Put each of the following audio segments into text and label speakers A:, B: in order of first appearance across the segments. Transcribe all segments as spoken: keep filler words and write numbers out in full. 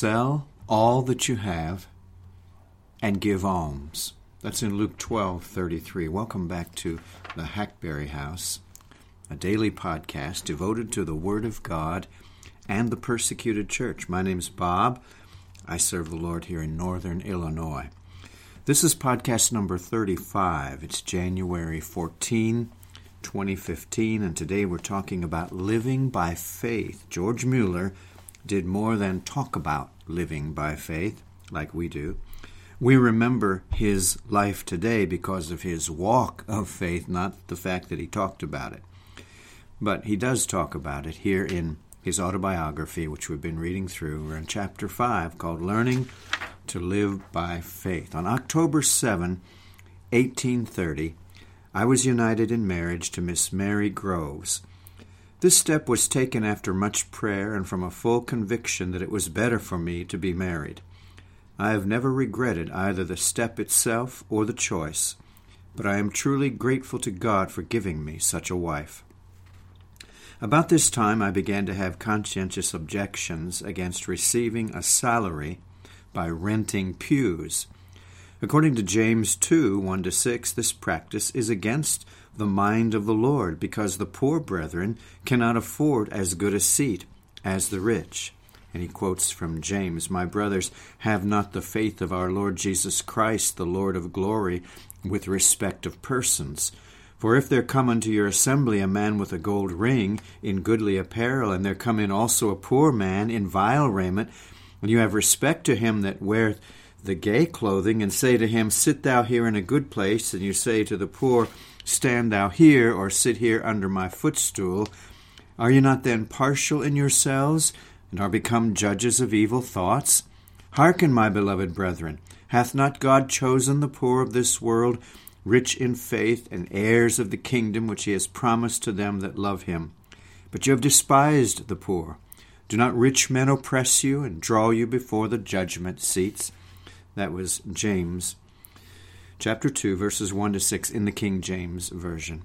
A: Sell all that you have and give alms. That's in Luke twelve thirty-three. Welcome back to the Hackberry House, a daily podcast devoted to the Word of God and the persecuted church. My name's Bob. I serve the Lord here in northern Illinois. This is podcast number thirty-five. It's January fourteenth, twenty fifteen, and today we're talking about living by faith. George Mueller did more than talk about living by faith, like we do. We remember his life today because of his walk of faith, not the fact that he talked about it. But he does talk about it here in his autobiography, which we've been reading through. We're in chapter five, called Learning to Live by Faith. On October seventh, eighteen thirty, I was united in marriage to Miss Mary Groves. This step was taken after much prayer and from a full conviction that it was better for me to be married. I have never regretted either the step itself or the choice, but I am truly grateful to God for giving me such a wife. About this time, I began to have conscientious objections against receiving a salary by renting pews. According to James two, one to six, this practice is against the mind of the Lord, because the poor brethren cannot afford as good a seat as the rich. And he quotes from James, "My brothers, have not the faith of our Lord Jesus Christ, the Lord of glory, with respect of persons. For if there come unto your assembly a man with a gold ring in goodly apparel, and there come in also a poor man in vile raiment, and you have respect to him that weareth the gay clothing, and say to him, Sit thou here in a good place, and you say to the poor, Stand thou here, or sit here under my footstool, are you not then partial in yourselves, and are become judges of evil thoughts? Hearken, my beloved brethren, hath not God chosen the poor of this world, rich in faith, and heirs of the kingdom which he has promised to them that love him? But you have despised the poor. Do not rich men oppress you, and draw you before the judgment seats?" That was James chapter two, verses one to six in the King James Version.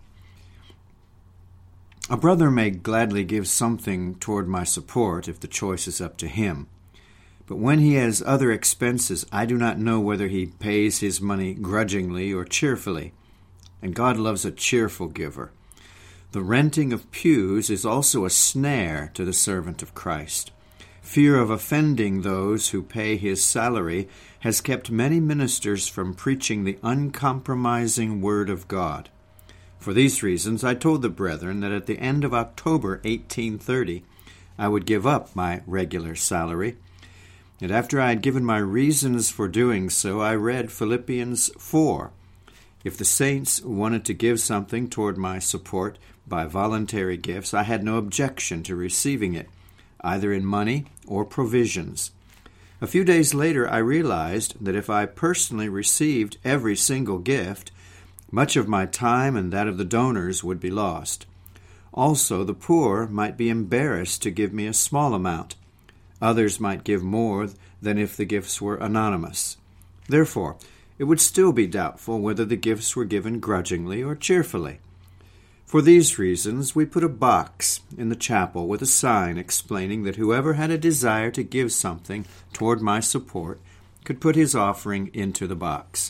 A: A brother may gladly give something toward my support if the choice is up to him. But when he has other expenses, I do not know whether he pays his money grudgingly or cheerfully. And God loves a cheerful giver. The renting of pews is also a snare to the servant of Christ. Fear of offending those who pay his salary has kept many ministers from preaching the uncompromising Word of God. For these reasons, I told the brethren that at the end of October eighteen thirty, I would give up my regular salary. And after I had given my reasons for doing so, I read Philippians four. If the saints wanted to give something toward my support by voluntary gifts, I had no objection to receiving it, either in money or provisions. A few days later, I realized that if I personally received every single gift, much of my time and that of the donors would be lost. Also, the poor might be embarrassed to give me a small amount. Others might give more than if the gifts were anonymous. Therefore, it would still be doubtful whether the gifts were given grudgingly or cheerfully. For these reasons, we put a box in the chapel with a sign explaining that whoever had a desire to give something toward my support could put his offering into the box.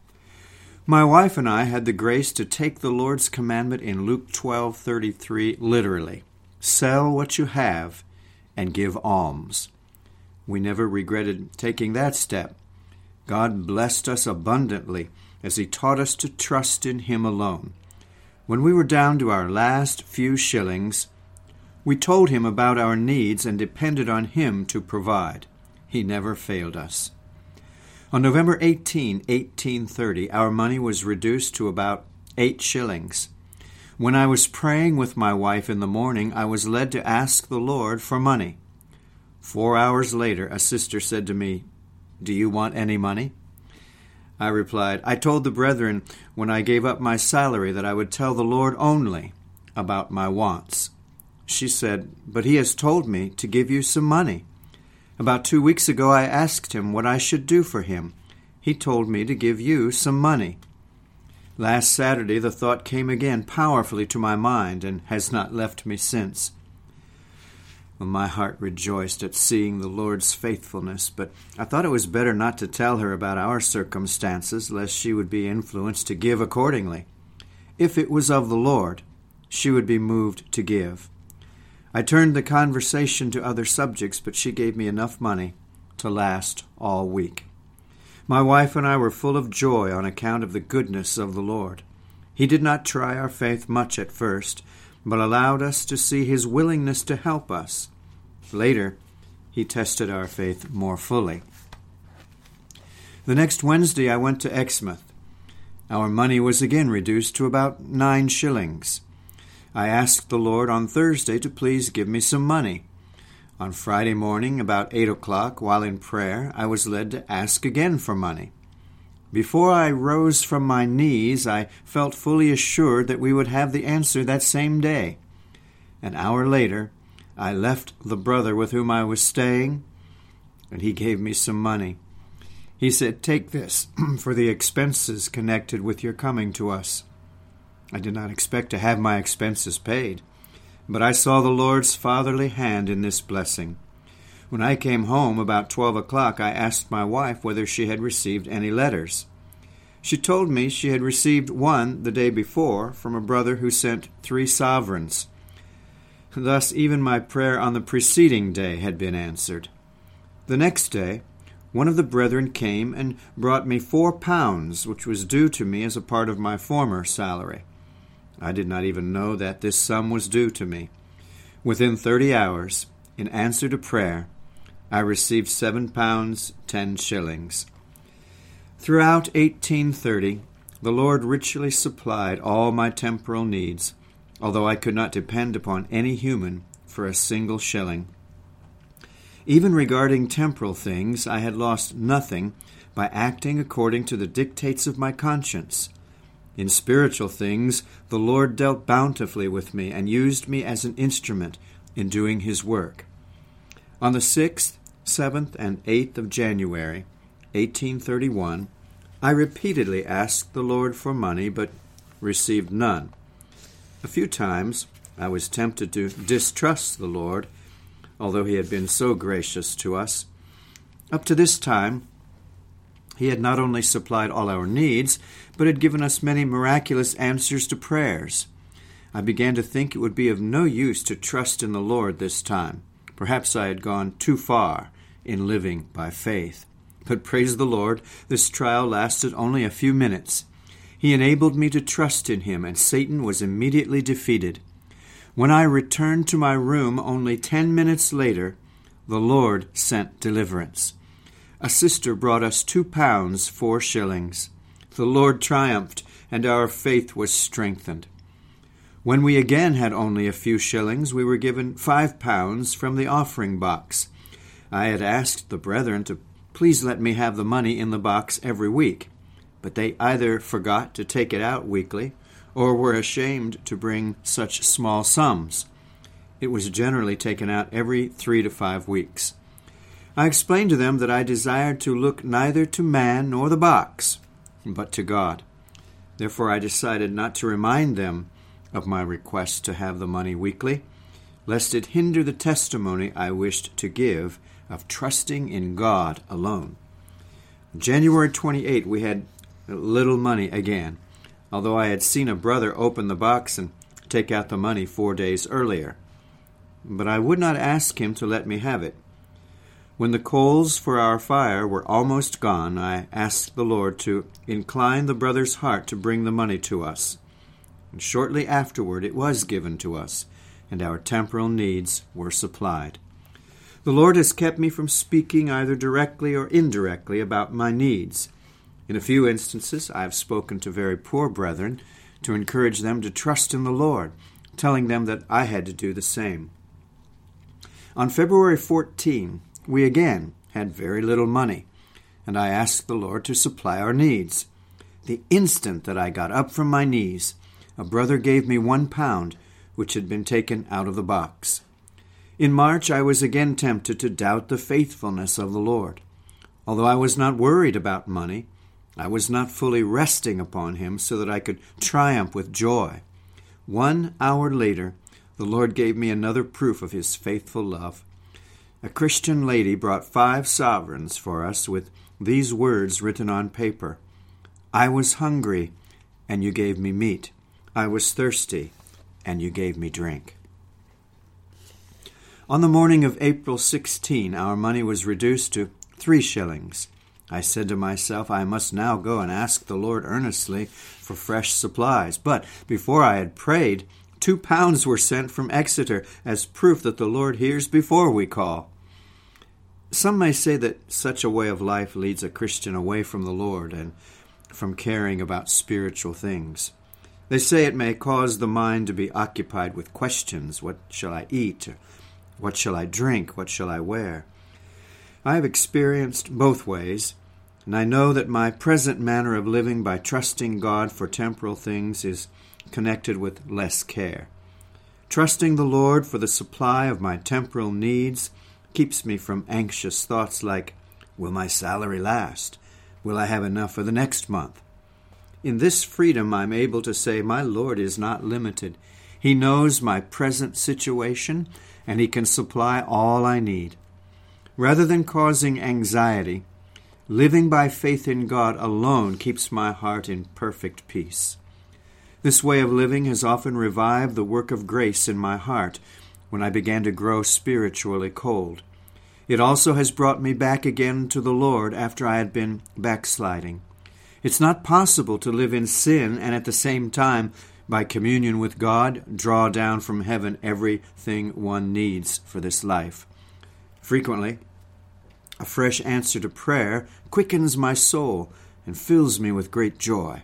A: My wife and I had the grace to take the Lord's commandment in Luke twelve thirty-three literally. Sell what you have and give alms. We never regretted taking that step. God blessed us abundantly as he taught us to trust in him alone. When we were down to our last few shillings, we told him about our needs and depended on him to provide. He never failed us. On November eighteenth, eighteen thirty, our money was reduced to about eight shillings. When I was praying with my wife in the morning, I was led to ask the Lord for money. Four hours later, a sister said to me, "Do you want any money?" I replied, "I told the brethren when I gave up my salary that I would tell the Lord only about my wants." She said, "But he has told me to give you some money. About two weeks ago I asked him what I should do for him. He told me to give you some money." Last Saturday the thought came again powerfully to my mind and has not left me since. Well, my heart rejoiced at seeing the Lord's faithfulness, but I thought it was better not to tell her about our circumstances, lest she would be influenced to give accordingly. If it was of the Lord, she would be moved to give. I turned the conversation to other subjects, but she gave me enough money to last all week. My wife and I were full of joy on account of the goodness of the Lord. He did not try our faith much at first, but allowed us to see his willingness to help us. Later, he tested our faith more fully. The next Wednesday I went to Exmouth. Our money was again reduced to about nine shillings. I asked the Lord on Thursday to please give me some money. On Friday morning, about eight o'clock, while in prayer, I was led to ask again for money. Before I rose from my knees, I felt fully assured that we would have the answer that same day. An hour later, I left the brother with whom I was staying, and he gave me some money. He said, "Take this for the expenses connected with your coming to us." I did not expect to have my expenses paid, but I saw the Lord's fatherly hand in this blessing. When I came home about twelve o'clock, I asked my wife whether she had received any letters. She told me she had received one the day before from a brother who sent three sovereigns. Thus, even my prayer on the preceding day had been answered. The next day, one of the brethren came and brought me four pounds, which was due to me as a part of my former salary. I did not even know that this sum was due to me. Within thirty hours, in answer to prayer, I received seven pounds ten shillings. Throughout eighteen thirty, the Lord richly supplied all my temporal needs, although I could not depend upon any human for a single shilling. Even regarding temporal things, I had lost nothing by acting according to the dictates of my conscience. In spiritual things, the Lord dealt bountifully with me and used me as an instrument in doing his work. On the sixth, seventh, and eighth of January, eighteen thirty-one, I repeatedly asked the Lord for money, but received none. A few times I was tempted to distrust the Lord, although he had been so gracious to us. Up to this time, he had not only supplied all our needs, but had given us many miraculous answers to prayers. I began to think it would be of no use to trust in the Lord this time. Perhaps I had gone too far in living by faith. But praise the Lord, this trial lasted only a few minutes. He enabled me to trust in him, and Satan was immediately defeated. When I returned to my room only ten minutes later, the Lord sent deliverance. A sister brought us two pounds four shillings. The Lord triumphed, and our faith was strengthened. When we again had only a few shillings, we were given five pounds from the offering box. I had asked the brethren to please let me have the money in the box every week, but they either forgot to take it out weekly or were ashamed to bring such small sums. It was generally taken out every three to five weeks. I explained to them that I desired to look neither to man nor the box, but to God. Therefore I decided not to remind them of my request to have the money weekly, lest it hinder the testimony I wished to give of trusting in God alone. January twenty-eighth, we had little money again, although I had seen a brother open the box and take out the money four days earlier. But I would not ask him to let me have it. When the coals for our fire were almost gone, I asked the Lord to incline the brother's heart to bring the money to us. And shortly afterward it was given to us, and our temporal needs were supplied. The Lord has kept me from speaking either directly or indirectly about my needs. In a few instances, I have spoken to very poor brethren to encourage them to trust in the Lord, telling them that I had to do the same. On February fourteenth, we again had very little money, and I asked the Lord to supply our needs. The instant that I got up from my knees, a brother gave me one pound, which had been taken out of the box. In March, I was again tempted to doubt the faithfulness of the Lord. Although I was not worried about money, I was not fully resting upon him so that I could triumph with joy. One hour later, the Lord gave me another proof of his faithful love. A Christian lady brought five sovereigns for us with these words written on paper: I was hungry, and you gave me meat. I was thirsty, and you gave me drink. On the morning of April sixteenth, our money was reduced to three shillings. I said to myself, I must now go and ask the Lord earnestly for fresh supplies. But before I had prayed, two pounds were sent from Exeter as proof that the Lord hears before we call. Some may say that such a way of life leads a Christian away from the Lord and from caring about spiritual things. They say it may cause the mind to be occupied with questions. What shall I eat? What shall I drink? What shall I wear? I have experienced both ways, and I know that my present manner of living by trusting God for temporal things is connected with less care. Trusting the Lord for the supply of my temporal needs keeps me from anxious thoughts like, will my salary last? Will I have enough for the next month? In this freedom, I'm able to say, my Lord is not limited. He knows my present situation, and he can supply all I need. Rather than causing anxiety, living by faith in God alone keeps my heart in perfect peace. This way of living has often revived the work of grace in my heart when I began to grow spiritually cold. It also has brought me back again to the Lord after I had been backsliding. It's not possible to live in sin and at the same time, by communion with God, draw down from heaven everything one needs for this life. Frequently, a fresh answer to prayer quickens my soul and fills me with great joy.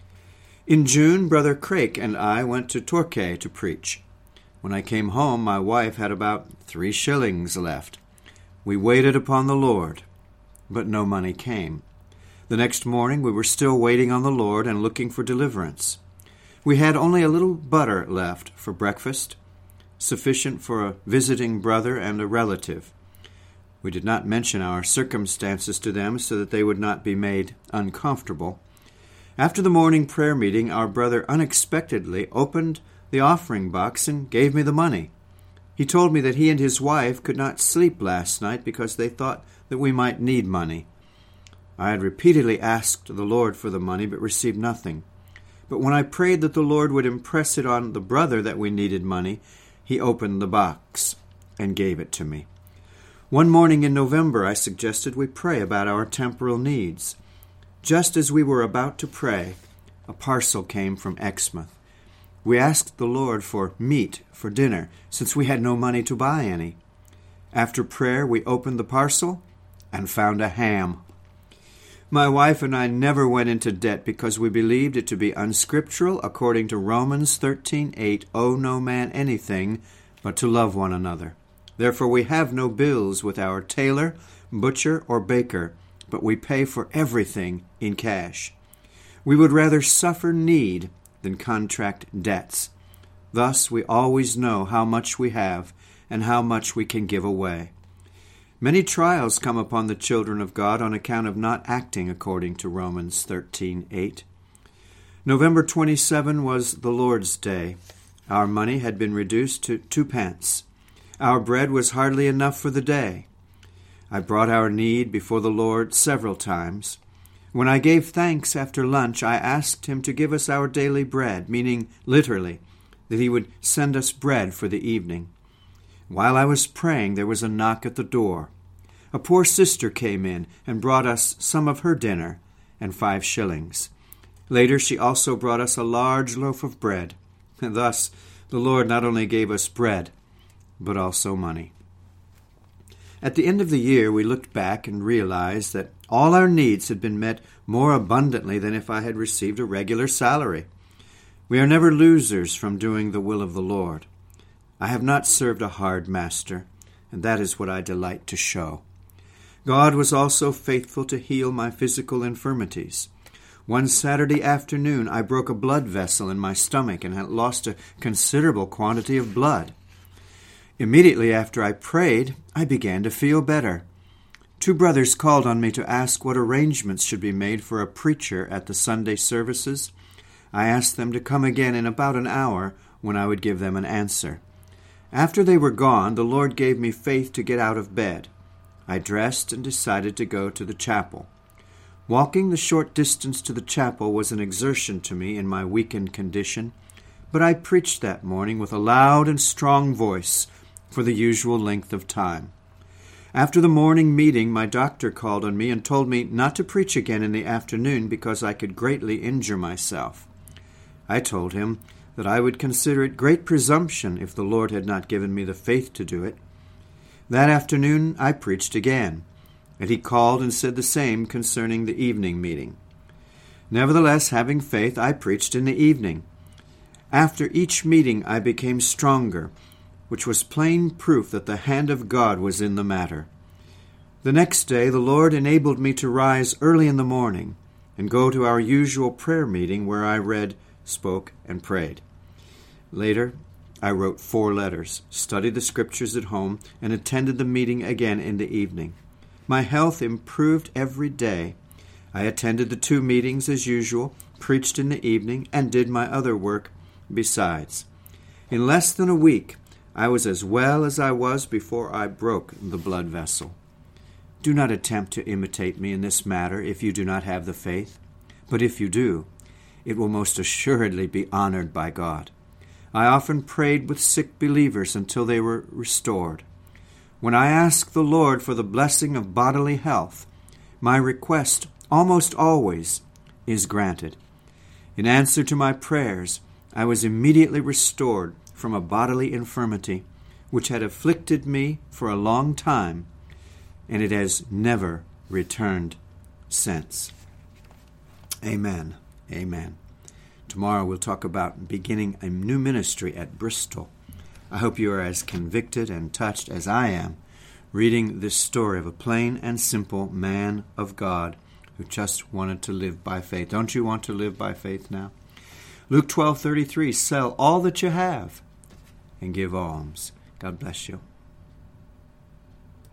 A: In June, Brother Craik and I went to Torquay to preach. When I came home, my wife had about three shillings left. We waited upon the Lord, but no money came. The next morning, we were still waiting on the Lord and looking for deliverance. We had only a little butter left for breakfast, sufficient for a visiting brother and a relative. We did not mention our circumstances to them so that they would not be made uncomfortable. After the morning prayer meeting, our brother unexpectedly opened the offering box and gave me the money. He told me that he and his wife could not sleep last night because they thought that we might need money. I had repeatedly asked the Lord for the money but received nothing. But when I prayed that the Lord would impress it on the brother that we needed money, he opened the box and gave it to me. One morning in November, I suggested we pray about our temporal needs. Just as we were about to pray, a parcel came from Exmouth. We asked the Lord for meat for dinner, since we had no money to buy any. After prayer, we opened the parcel and found a ham. My wife and I never went into debt because we believed it to be unscriptural according to Romans thirteen eight, owe no man anything but to love one another. Therefore we have no bills with our tailor, butcher, or baker, but we pay for everything in cash. We would rather suffer need than contract debts. Thus we always know how much we have and how much we can give away. Many trials come upon the children of God on account of not acting according to Romans thirteen eight. November twenty-seventh was the Lord's Day. Our money had been reduced to two pence. Our bread was hardly enough for the day. I brought our need before the Lord several times. When I gave thanks after lunch, I asked him to give us our daily bread, meaning literally, that he would send us bread for the evening. While I was praying, there was a knock at the door. A poor sister came in and brought us some of her dinner and five shillings. Later, she also brought us a large loaf of bread. And thus, the Lord not only gave us bread, but also money. At the end of the year, we looked back and realized that all our needs had been met more abundantly than if I had received a regular salary. We are never losers from doing the will of the Lord. I have not served a hard master, and that is what I delight to show. God was also faithful to heal my physical infirmities. One Saturday afternoon, I broke a blood vessel in my stomach and had lost a considerable quantity of blood. Immediately after I prayed, I began to feel better. Two brothers called on me to ask what arrangements should be made for a preacher at the Sunday services. I asked them to come again in about an hour, when I would give them an answer. After they were gone, the Lord gave me faith to get out of bed. I dressed and decided to go to the chapel. Walking the short distance to the chapel was an exertion to me in my weakened condition, but I preached that morning with a loud and strong voice for the usual length of time. After the morning meeting, my doctor called on me and told me not to preach again in the afternoon because I could greatly injure myself. I told him that I would consider it great presumption if the Lord had not given me the faith to do it. That afternoon I preached again, and he called and said the same concerning the evening meeting. Nevertheless, having faith, I preached in the evening. After each meeting I became stronger, which was plain proof that the hand of God was in the matter. The next day the Lord enabled me to rise early in the morning and go to our usual prayer meeting where I read, spoke, and prayed. Later, I wrote four letters, studied the Scriptures at home, and attended the meeting again in the evening. My health improved every day. I attended the two meetings as usual, preached in the evening, and did my other work besides. In less than a week, I was as well as I was before I broke the blood vessel. Do not attempt to imitate me in this matter if you do not have the faith. But if you do, it will most assuredly be honored by God. I often prayed with sick believers until they were restored. When I ask the Lord for the blessing of bodily health, my request almost always is granted. In answer to my prayers, I was immediately restored from a bodily infirmity which had afflicted me for a long time, and it has never returned since. Amen. Amen. Tomorrow we'll talk about beginning a new ministry at Bristol. I hope you are as convicted and touched as I am, reading this story of a plain and simple man of God who just wanted to live by faith. Don't you want to live by faith now? Luke twelve thirty-three, sell all that you have and give alms. God bless you.